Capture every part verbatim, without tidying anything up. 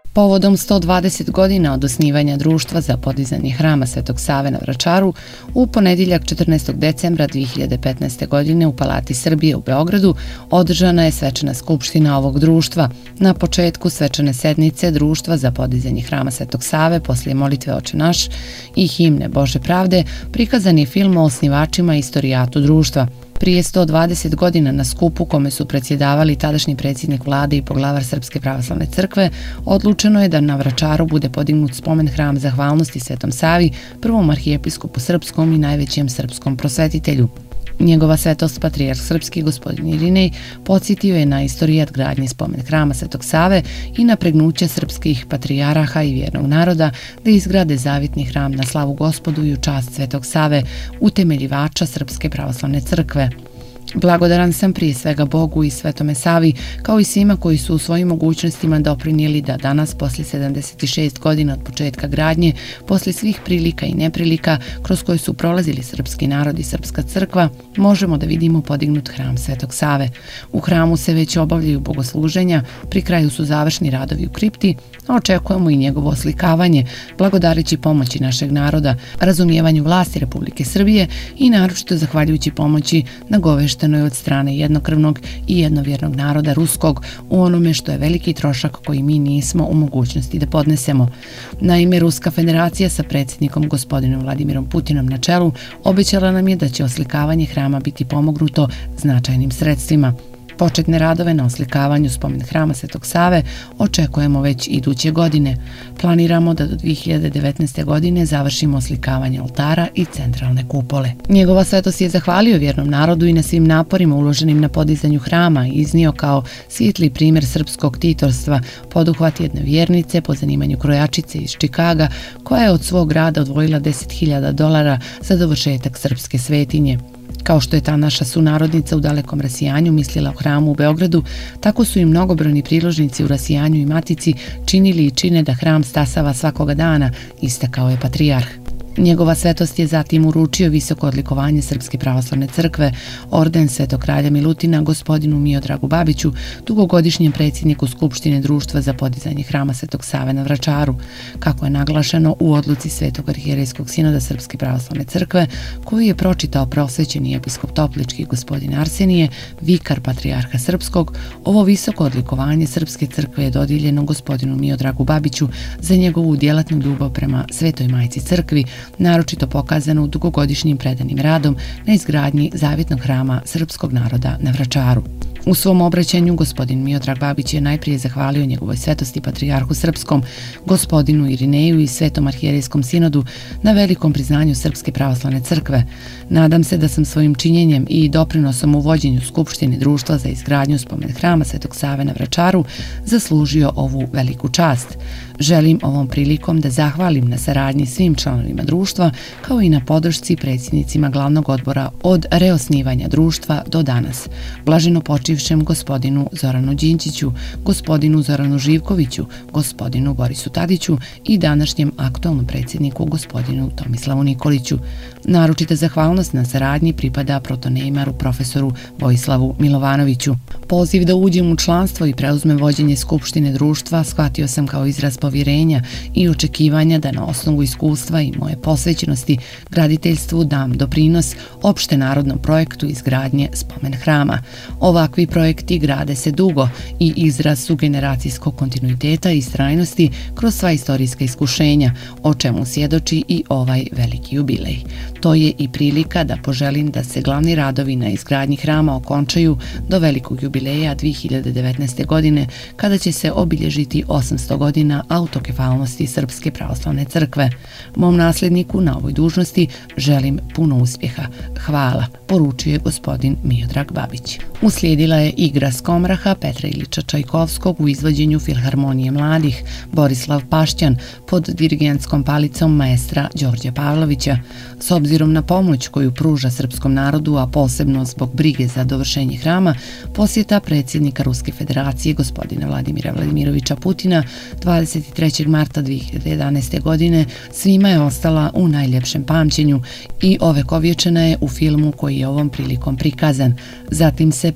Povodom sto dvadeset godina od osnivanja Društva za podizanje Hrama Svetog Save na Vračaru, u ponedjeljak četrnaestog decembra dve hiljade petnaeste. godine u Palati Srbije u Beogradu održana je svečana skupština ovog društva. Na početku svečane sednice Društva za podizanje Hrama Svetog Save, poslije molitve Oče naš i himne Bože pravde, prikazan je film o osnivačima i istorijatu društva. Prije sto dvadeset godina na skupu kome su predsjedavali tadašnji predsjednik vlade i poglavar Srpske pravoslavne crkve, odlučeno je da na Vračaru bude podignut spomen hram zahvalnosti Svetom Savi, prvom arhijepiskopu srpskom i najvećem srpskom prosvetitelju. Njegova svetost patrijarh srpski gospodin Irinej podsjetio je na istorijat gradnje spomen hrama Svetog Save i na pregnuće srpskih patrijaraha i vjernog naroda da izgrade zavitni hram na slavu Gospodu i u čast Svetog Save, utemeljivača Srpske pravoslavne crkve. Blagodaran sam prije svega Bogu i Svetome Savi, kao i svima koji su u svojim mogućnostima doprinijeli da danas, poslije sedamdeset šest godina od početka gradnje, poslije svih prilika i neprilika kroz koje su prolazili srpski narod i srpska crkva, možemo da vidimo podignut hram Svetog Save. U hramu se već obavljaju bogosluženja, pri kraju su završni radovi u kripti, a očekujemo i njegovo oslikavanje, blagodareći pomoći našeg naroda, razumijevanju vlasti Republike Srbije i naročito zahvaljujući pomoći nagoveštenoj od strane jednokrvnog i jednovjernog naroda ruskog u onome što je veliki trošak koji mi nismo u mogućnosti da podnesemo. Naime, Ruska federacija sa predsjednikom gospodinom Vladimirom Putinom na čelu obećala nam je da će oslikavanje hrama biti pomognuto značajnim sredstvima. Početne radove na oslikavanju spomen hrama Svetog Save očekujemo već iduće godine. Planiramo da do dve hiljade devetnaeste. godine završimo oslikavanje oltara i centralne kupole. Njegova svetost je zahvalio vjernom narodu i na svim naporima uloženim na podizanju hrama i iznio kao svijetli primjer srpskog titorstva poduhvat jedne vjernice po zanimanju krojačice iz Čikaga, koja je od svog rada odvojila deset hiljada dolara za dovršetak srpske svetinje. Kao što je ta naša sunarodnica u dalekom rasijanju mislila o hramu u Beogradu, tako su i mnogobrojni priložnici u rasijanju i matici činili i čine da hram stasava svakoga dana, istakao je patrijarh. Njegova svetost je zatim uručio visoko odlikovanje Srpske pravoslavne crkve, orden Svetog kralja Milutina gospodinu Miodragu Babiću, dugogodišnjem predsjedniku Skupštine Društva za podizanje Hrama Svetog Save na Vračaru, kako je naglašeno u odluci Svetog arhijerejskog sinoda Srpske pravoslavne crkve, koju je pročitao prosvećeni episkop Toplički gospodin Arsenije, vikar patrijarha srpskog. Ovo visoko odlikovanje Srpske crkve je dodijeljeno gospodinu Miodragu Babiću za njegovu djelatnu ljubav prema Svetoj majci crkvi, naročito pokazano u dugogodišnjim predanim radom na izgradnji zavitnog hrama srpskog naroda na Vračaru. U svom obraćanju gospodin Miodrag Babić je najprije zahvalio njegovoj svetosti patrijarhu srpskom, gospodinu Irineju i Svetom arhijerejskom sinodu na velikom priznanju Srpske pravoslavne crkve. Nadam se da sam svojim činjenjem i doprinosom u vođenju Skupštine Društva za izgradnju spomen hrama Svetog Save na Vračaru zaslužio ovu veliku čast. Želim ovom prilikom da zahvalim na saradnji svim članovima društva, kao i na podršci predsjednicima glavnog odbora od reosnivanja društva do danas. Blaženo počivšem gospodinu Zoranu Đinđiću, gospodinu Zoranu Živkoviću, gospodinu Borisu Tadiću i današnjem aktualnom predsjedniku gospodinu Tomislavu Nikoliću. Naročita zahvalnost na saradnji pripada protonejmaru profesoru Vojislavu Milovanoviću. Poziv da uđem u članstvo i preuzmem vođenje Skupštine društva shvatio sam kao izraz povjerenja i očekivanja da na osnovu iskustva i moje posvećenosti graditeljstvu dam doprinos opšte narodnom projektu izgradnje spomen hrama. Ovakvi projekti grade se dugo i izraz su generacijskog kontinuiteta i istrajnosti kroz sva istorijska iskušenja, o čemu svjedoči i ovaj veliki jubilej. To je i prilika da poželim da se glavni radovi na izgradnji hrama okončaju do velikog jubileja dve hiljade devetnaeste. godine, kada će se obilježiti osamsto godina autokefalnosti Srpske pravoslavne crkve. Mom nasljedniku na ovoj dužnosti želim puno uspjeha. Hvala, poručio je gospodin Miodrag Babić. Uslijedila je igra Skomraha Petra Ilića Čajkovskog u izvođenju Filharmonije mladih Borislav Pašćan pod dirigentskom palicom maestra Đorđe Pavlovića. S obzirom na pomoć koju pruža srpskom narodu, a posebno zbog brige za dovršenje hrama, posjeta predsjednika Ruske federacije gospodina Vladimira Vladimirovića Putina dvadeset trećeg marta dve hiljade jedanaeste. godine svima je ostala u najljepšem pamćenju i ovekovječena je u filmu koji je ovom prilikom prikazan. Zatim se prisutni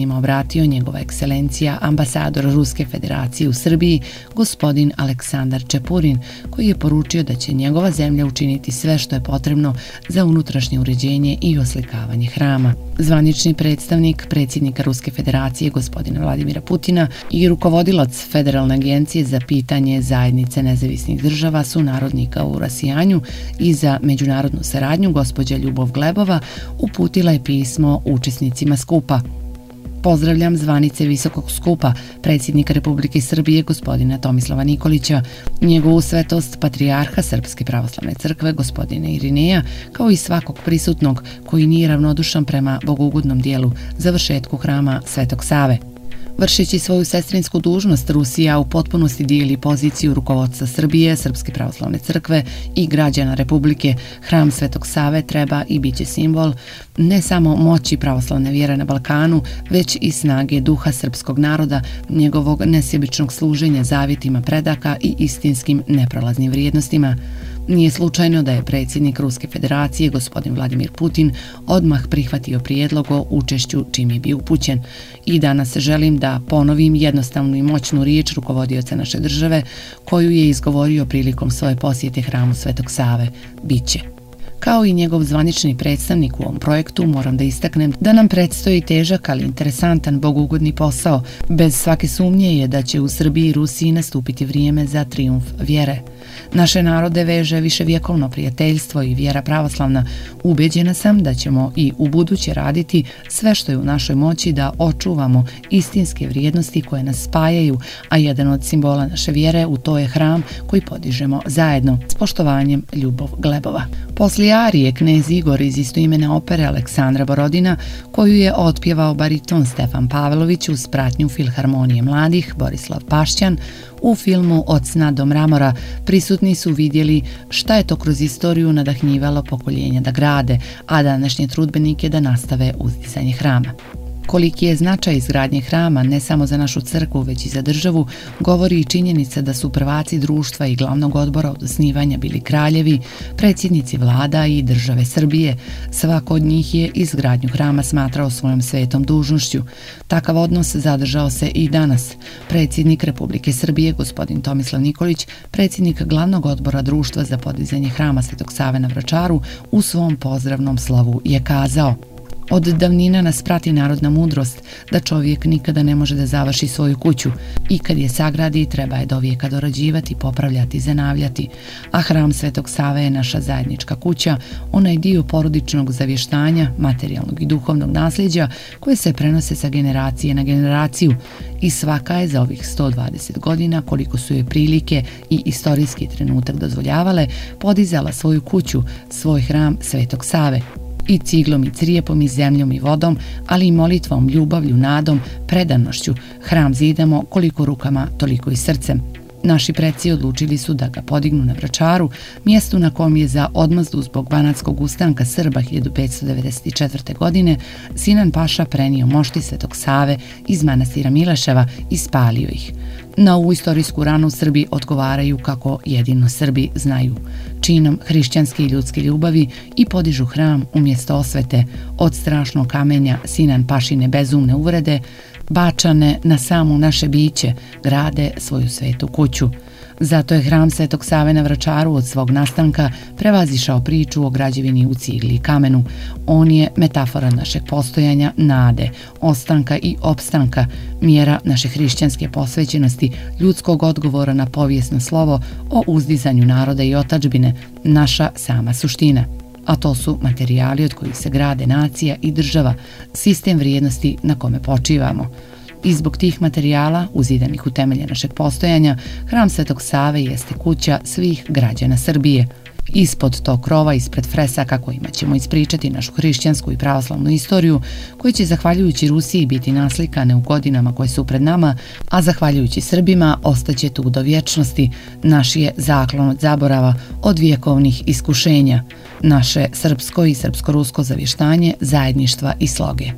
prisutnima obratio njegova ekscelencija ambasador Ruske federacije u Srbiji, gospodin Aleksandar Čepurin, koji je poručio da će njegova zemlja učiniti sve što je potrebno za unutrašnje uređenje i oslikavanje hrama. Zvanični predstavnik predsjednika Ruske federacije gospodina Vladimira Putina i rukovodilac Federalne agencije za pitanje zajednice nezavisnih država sunarodnika u rasijanju i za međunarodnu saradnju gospođa Ljubov Glebova uputila je pismo učesnicima skupa. Pozdravljam zvanice Visokog skupa, predsjednika Republike Srbije gospodina Tomislava Nikolića, njegovu svetost patrijarha Srpske pravoslavne crkve gospodina Irineja, kao i svakog prisutnog koji nije ravnodušan prema bogougodnom dijelu završetku hrama Svetog Save. Vršeći svoju sestrinsku dužnost, Rusija u potpunosti dijeli poziciju rukovodstva Srbije, Srpske pravoslavne crkve i građana Republike. Hram Svetog Save treba i bit će simbol ne samo moći pravoslavne vjere na Balkanu, već i snage duha srpskog naroda, njegovog nesjebičnog služenja zavjetima predaka i istinskim neprolaznim vrijednostima. Nije slučajno da je predsjednik Ruske federacije, gospodin Vladimir Putin, odmah prihvatio prijedlog o učešću čim je bio upućen. I danas želim da ponovim jednostavnu i moćnu riječ rukovodioca naše države, koju je izgovorio prilikom svoje posjete hramu Svetog Save. Biće. Kao i njegov zvanični predstavnik u ovom projektu, moram da istaknem da nam predstoji težak, ali interesantan, bogougodni posao. Bez svake sumnje je da će u Srbiji i Rusiji nastupiti vrijeme za trijumf vjere. Naše narode veže viševjekovno prijateljstvo i vjera pravoslavna. Ubeđena sam da ćemo i u buduće raditi sve što je u našoj moći da očuvamo istinske vrijednosti koje nas spajaju, a jedan od simbola naše vjere u to je hram koji podižemo zajedno. S poštovanjem, Ljubov Glebova. Poslije arije knez Igor iz istoimene opere Aleksandra Borodina, koju je otpjevao bariton Stefan Pavlović uz pratnju Filharmonije mladih Borislav Pašćan, u filmu Od sna do mramora prisutni su vidjeli šta je to kroz istoriju nadahnjivalo pokoljenja da grade, a današnje trudbenike da nastave uzdizanje hrama. Koliki je značaj izgradnje hrama ne samo za našu crkvu, već i za državu, govori i činjenica da su prvaci društva i glavnog odbora od osnivanja bili kraljevi, predsjednici vlada i države Srbije. Svako od njih je izgradnju hrama smatrao svojom svetom dužnošću. Takav odnos zadržao se i danas. Predsjednik Republike Srbije, gospodin Tomislav Nikolić, predsjednik glavnog odbora društva za podizanje hrama Svetog Save na Vračaru, u svom pozdravnom slovu je kazao: od davnina nas prati narodna mudrost da čovjek nikada ne može da završi svoju kuću i kad je sagradi treba je dovijeka dorađivati, popravljati, zanavljati, a hram Svetog Save je naša zajednička kuća, onaj dio porodičnog zavještanja, materijalnog i duhovnog nasljeđa koje se prenose sa generacije na generaciju i svaka je za ovih sto dvadeset godina, koliko su joj prilike i istorijski trenutak dozvoljavale, podizala svoju kuću, svoj hram Svetog Save. I ciglom i crijepom i zemljom i vodom, ali i molitvom, ljubavlju, nadom, predanošću, hram zidamo koliko rukama, toliko i srcem. Naši preci odlučili su da ga podignu na Vračaru, mjestu na kom je za odmazdu zbog banatskog ustanka Srba hiljadu petsto devedeset četvrte. godine Sinan Paša prenio mošti Svetog Save iz manastira Mileševa i spalio ih. Na ovu istorijsku ranu Srbi odgovaraju kako jedino Srbi znaju, činom hrišćanske i ljudske ljubavi, i podižu hram umjesto osvete od strašnog kamenja Sinan Pašine bezumne uvrede, bačane na samu naše biće, grade svoju svetu kuću. Zato je hram Svetog Save na Vračaru od svog nastanka prevazišao priču o građevini u cigli i kamenu. On je metafora našeg postojanja, nade, ostanka i opstanka, mjera naše hrišćanske posvećenosti, ljudskog odgovora na povijesno slovo o uzdizanju naroda i otadžbine, naša sama suština. A to su materijali od kojih se grade nacija i država, sistem vrijednosti na kome počivamo. I zbog tih materijala, uzidanih u temelje našeg postojanja, hram Svetog Save jeste kuća svih građana Srbije. Ispod tog krova, ispred fresaka kojima ćemo ispričati našu hrišćansku i pravoslavnu istoriju, koji će zahvaljujući Rusiji biti naslikane u godinama koje su pred nama, a zahvaljujući Srbima ostaće tu do vječnosti, naš je zaklon od zaborava, od vjekovnih iskušenja, naše srpsko i srpsko-rusko zavještanje, zajedništva i sloge.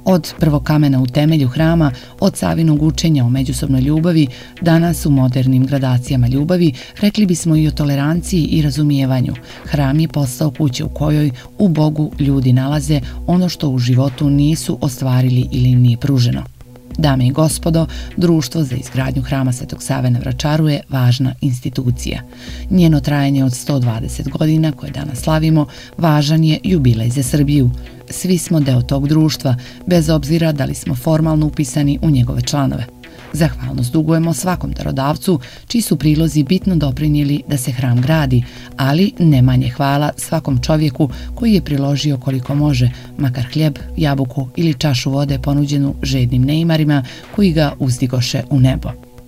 Od prvog kamena u temelju hrama, od Savinog učenja o međusobnoj ljubavi, danas u modernim gradacijama ljubavi, rekli bismo i o toleranciji i razumijevanju. Hram je postao kuća u kojoj u Bogu ljudi nalaze ono što u životu nisu ostvarili ili im nije pruženo. Dame i gospodo, Društvo za izgradnju Hrama Svetog Save na Vračaru je važna institucija. Njeno trajanje od sto dvadeset godina, koje danas slavimo, važan je jubilej za Srbiju. Svi smo deo tog društva, bez obzira da li smo formalno upisani u njegove članove. Zahvalnost dugujemo svakom darodavcu, čiji su prilozi bitno doprinijeli da se hram gradi, ali ne manje hvala svakom čovjeku koji je priložio koliko može, makar hljeb, jabuku ili čašu vode ponuđenu žednim neimarima koji ga uzdigoše u nebo.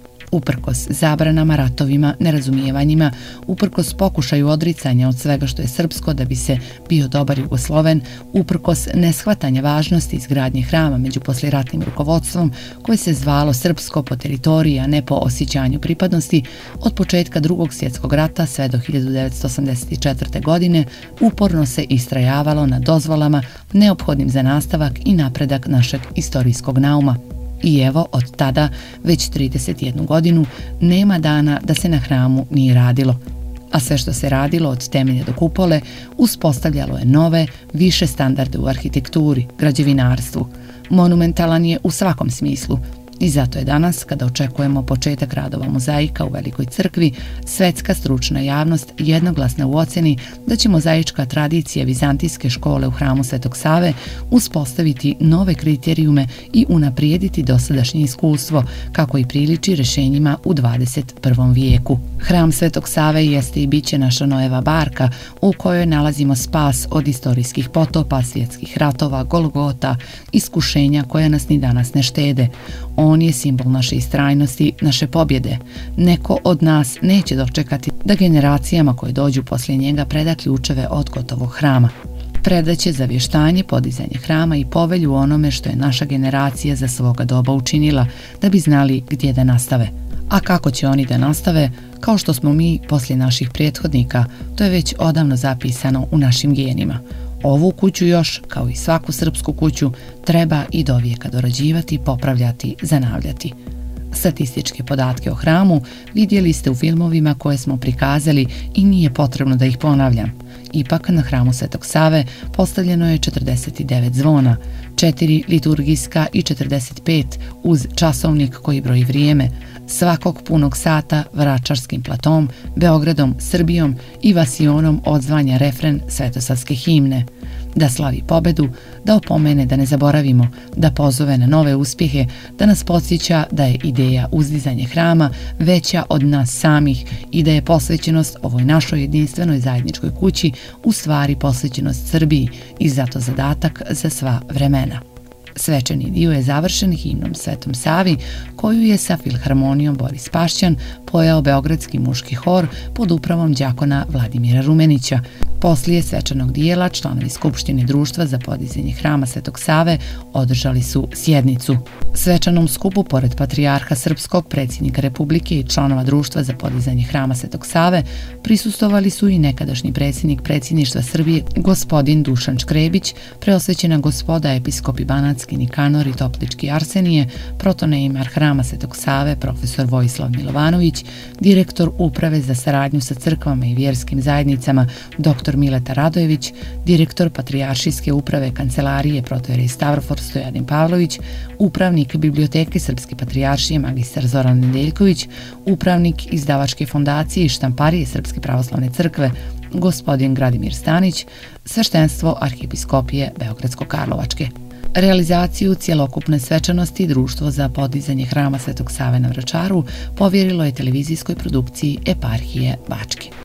Uprkos zabranama, ratovima, nerazumijevanjima, uprkos pokušaju odricanja od svega što je srpsko da bi se bio dobar Jugosloven, uprkos neshvatanja važnosti izgradnje hrama među posljeratnim rukovodstvom koje se zvalo srpsko po teritoriji, a ne po osjećanju pripadnosti, od početka Drugog svjetskog rata sve do hiljadu devetsto osamdeset četvrte. godine uporno se istrajavalo na dozvolama neophodnim za nastavak i napredak našeg istorijskog nauma. I evo, od tada, već trideset jednu godinu, nema dana da se na hramu nije radilo. A sve što se radilo od temelja do kupole uspostavljalo je nove, više standarde u arhitekturi, građevinarstvu. Monumentalan je u svakom smislu. I zato je danas, kada očekujemo početak radova mozaika u Velikoj crkvi, svetska stručna javnost jednoglasna u ocjeni da će mozaička tradicija vizantijske škole u Hramu Svetog Save uspostaviti nove kriterijume i unaprijediti dosadašnje iskustvo, kako i priliči rješenjima u dvadeset prvom vijeku. Hram Svetog Save jeste i bit će naša Noeva barka u kojoj nalazimo spas od istorijskih potopa, svjetskih ratova, golgota, iskušenja koja nas ni danas ne štede. On je simbol naše istrajnosti, naše pobjede. Neko od nas neće dočekati da generacijama koje dođu poslije njega preda ključeve od gotovog hrama. Predaće zavještanje, podizanje hrama i povelju onome što je naša generacija za svoga doba učinila, da bi znali gdje da nastave. A kako će oni da nastave, kao što smo mi poslije naših prethodnika, to je već odavno zapisano u našim genima. Ovu kuću još, kao i svaku srpsku kuću, treba i do vijeka dorađivati, popravljati, zanavljati. Statističke podatke o hramu vidjeli ste u filmovima koje smo prikazali i nije potrebno da ih ponavljam. Ipak na Hramu Svetog Save postavljeno je četrdeset devet zvona, četiri liturgijska i četrdeset pet uz časovnik koji broji vrijeme, svakog punog sata Vračarskim platom, Beogradom, Srbijom i Vasionom odzvanja refren svetosavske himne. Da slavi pobedu, da opomene da ne zaboravimo, da pozove na nove uspjehe, da nas podsjeća da je ideja uzdizanje hrama veća od nas samih i da je posvećenost ovoj našoj jedinstvenoj zajedničkoj kući u stvari posvećenost Srbiji i zato zadatak za sva vremena. Svečani dio je završen himnom Svetom Savi, koju je sa Filharmonijom Boris Pašćan pojao beogradski muški hor pod upravom đakona Vladimira Rumenića. Poslije svečanog dijela članovi Skupštine Društva za podizanje Hrama Svetog Save održali su sjednicu. Svečanom skupu, pored patrijarha srpskog, predsjednika Republike i članova Društva za podizanje Hrama Svetog Save, prisustovali su i nekadašnji predsjednik predsjedništva Srbije, gospodin Dušan Škrebić, preosvećena gospoda episkopi Banatski Nikanor i Toplički Arsenije, protoneimar Hrama Svetog Save, profesor Vojislav Milovanović, direktor Uprave za saradnju sa crkvama i vjerskim zajednicama, doktor Mileta Radojević, direktor Patrijaršijske uprave Kancelarije protojerej Stavrofor Stojadin Pavlović, upravnik Biblioteke Srpske patrijaršije magistar Zoran Nedeljković, upravnik Izdavačke fondacije i štamparije Srpske pravoslavne crkve gospodin Gradimir Stanić, sveštenstvo Arhijepiskopije Beogradsko-Karlovačke. Realizaciju cjelokupne svečanosti Društvo za podizanje Hrama Svetog Save na Vračaru povjerilo je televizijskoj produkciji Eparhije Bačke.